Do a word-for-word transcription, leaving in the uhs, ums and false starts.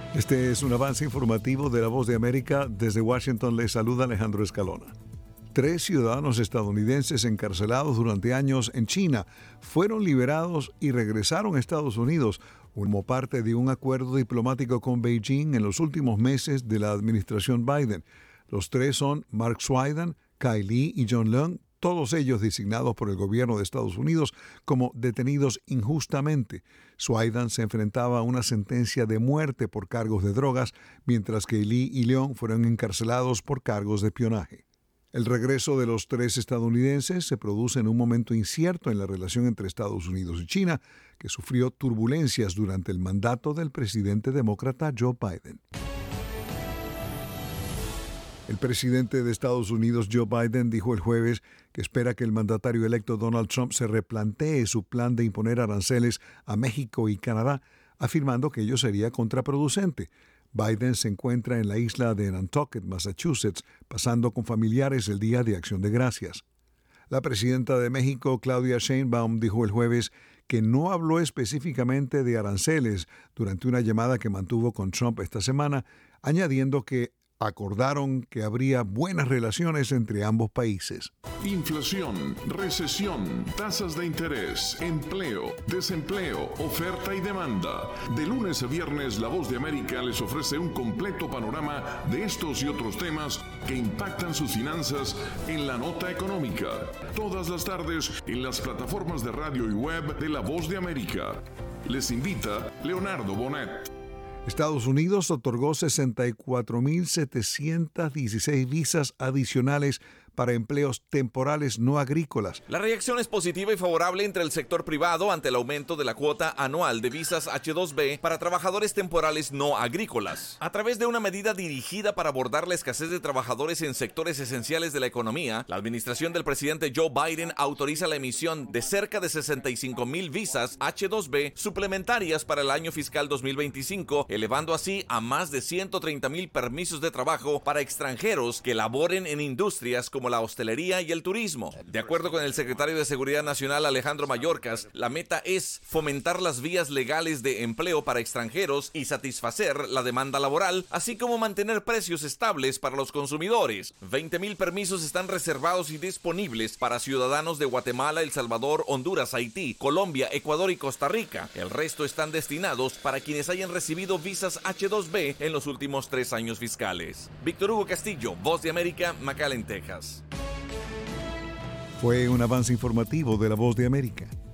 Este es un avance informativo de La Voz de América. Desde Washington les saluda Alejandro Escalona. Tres ciudadanos estadounidenses encarcelados durante años en China fueron liberados y regresaron a Estados Unidos como parte de un acuerdo diplomático con Beijing en los últimos meses de la administración Biden. Los tres son Mark Swidan, Kai Li y John Leung, todos ellos designados por el gobierno de Estados Unidos como detenidos injustamente. Swidan se enfrentaba a una sentencia de muerte por cargos de drogas, mientras que Li y Leung fueron encarcelados por cargos de espionaje. El regreso de los tres estadounidenses se produce en un momento incierto en la relación entre Estados Unidos y China, que sufrió turbulencias durante el mandato del presidente demócrata Joe Biden. El presidente de Estados Unidos, Joe Biden, dijo el jueves que espera que el mandatario electo Donald Trump se replantee su plan de imponer aranceles a México y Canadá, afirmando que ello sería contraproducente. Biden se encuentra en la isla de Nantucket, Massachusetts, pasando con familiares el Día de Acción de Gracias. La presidenta de México, Claudia Sheinbaum, dijo el jueves que no habló específicamente de aranceles durante una llamada que mantuvo con Trump esta semana, añadiendo que acordaron que habría buenas relaciones entre ambos países. Inflación, recesión, tasas de interés, empleo, desempleo, oferta y demanda. De lunes a viernes, La Voz de América les ofrece un completo panorama de estos y otros temas que impactan sus finanzas en la nota económica. Todas las tardes en las plataformas de radio y web de La Voz de América. Les invita Leonardo Bonet. Estados Unidos otorgó sesenta y cuatro mil setecientas dieciséis visas adicionales para empleos temporales no agrícolas. La reacción es positiva y favorable entre el sector privado ante el aumento de la cuota anual de visas hache dos be para trabajadores temporales no agrícolas. A través de una medida dirigida para abordar la escasez de trabajadores en sectores esenciales de la economía, la administración del presidente Joe Biden autoriza la emisión de cerca de sesenta y cinco mil visas hache dos be suplementarias para el año fiscal dos mil veinticinco, elevando así a más de ciento treinta mil permisos de trabajo para extranjeros que laboren en industrias como la hostelería y el turismo. De acuerdo con el secretario de Seguridad Nacional Alejandro Mayorkas, la meta es fomentar las vías legales de empleo para extranjeros y satisfacer la demanda laboral, así como mantener precios estables para los consumidores. veinte mil permisos están reservados y disponibles para ciudadanos de Guatemala, El Salvador, Honduras, Haití, Colombia, Ecuador y Costa Rica. El resto están destinados para quienes hayan recibido visas hache dos be en los últimos tres años fiscales. Víctor Hugo Castillo, Voz de América, McAllen, Texas. Fue un avance informativo de La Voz de América.